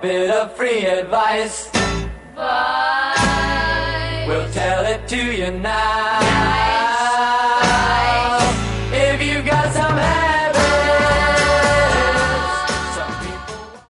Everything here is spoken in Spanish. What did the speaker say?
bit of free advice. We'll tell it to you now.